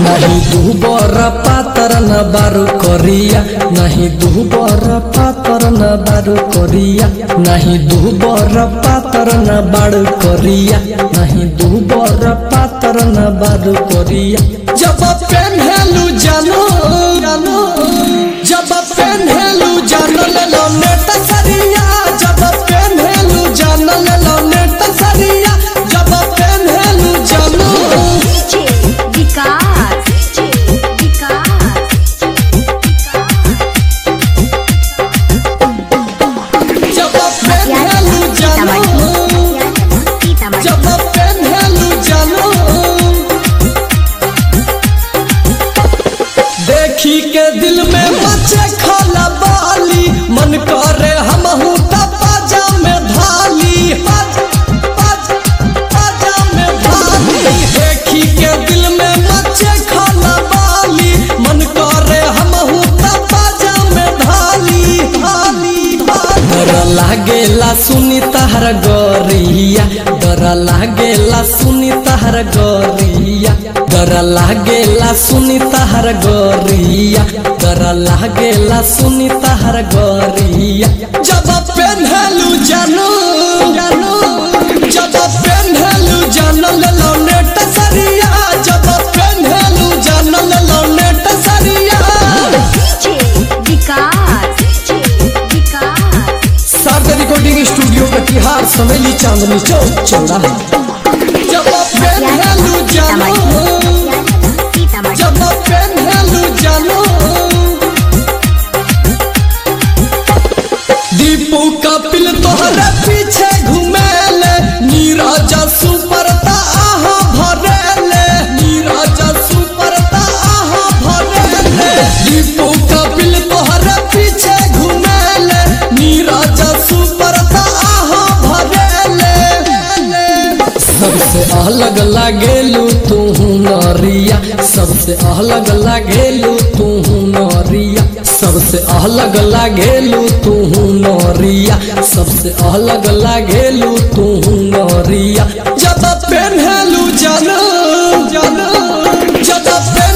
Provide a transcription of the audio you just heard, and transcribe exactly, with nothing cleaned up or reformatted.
नहीं दुबर पातर न बारू करिया नहीं दुबर पातर न बारू करिया नहीं दुबर पातर न बारू करिया नहीं दुबर पातर न बारू करिया जब पेन्हलू जानो जानो जब पेन्हलू जानो ले लो नेट सरिया जब पेन्हलू जानो ले लो नेट सरिया जब पेन्हलू जानो विकास जब पेन्हलू जानो जब पेन्हलू जानो देखी के दिल में बचे खाला बाली मन करे हमहू पाजा में धाली पाजा पाजा में धाली देखी के दिल में बचे खाला बाली मन करे हमहू पाजा में धाली धाली डर लागेला सुनी तहर गोरिया डर लागेला सुनी तहर गोरिया डर लागेला सुनी तहर गोरिया डर लागेला सुनी तहर गोरिया जब पेन्हलू जानो जानो जब पेन्हलू जानो ले लो नेट सरिया जब पेन्हलू जानो ले लो नेट सरिया विकास सागर रिकॉर्डिंग स्टूडियो कटिहार समेली चांदनी चौक चौराहा जब पेन्हलू जानो जब पेन्हलू जानो दीपू कपिल तोहरे पीछे घुमेले नीरज सुपरता आहा भरेले नीरज सुपरता आहा भरेले दीपू कपिल तोहरे पीछे घुमेले नीरज सुपरता आहा भरेले सबसे अलग लागेलू तू नरिया सबसे अलग लागेलू तू नरिया सबसे अलग लागेलू तू नरिया सबसे अलग लागेलू तू नरिया जब पेन्हलू जानो जानो जब